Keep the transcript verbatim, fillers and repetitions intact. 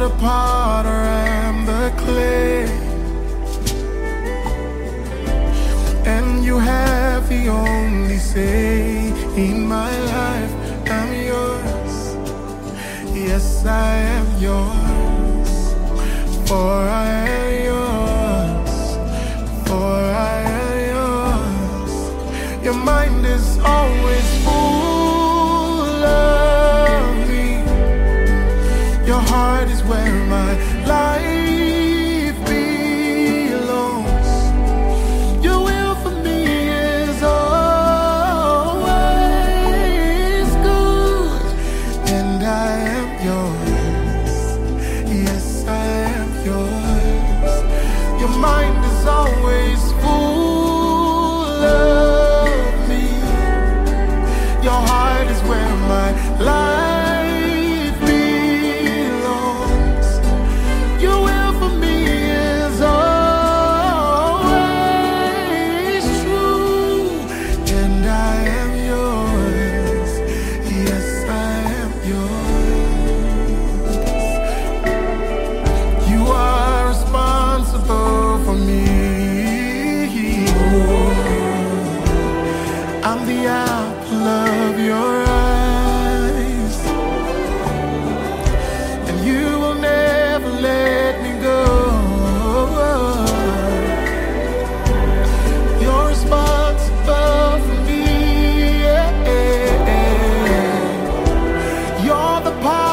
the potter, I'm the clay, and you have the only say in my life. I'm yours, yes I am yours, for I am yours, for I am yours. Your mind is always full of me, your heart is where my life belongs. Your will for me is always good, and I am yours, yes I am yours. Your mind is always full of me, your heart is where my life belongs. Your will for me is always true, and I am yours, yes I am yours. You are responsible for me. I'm the apple of your eyes, and you will never let me go. You're responsible for me, yeah. You're the part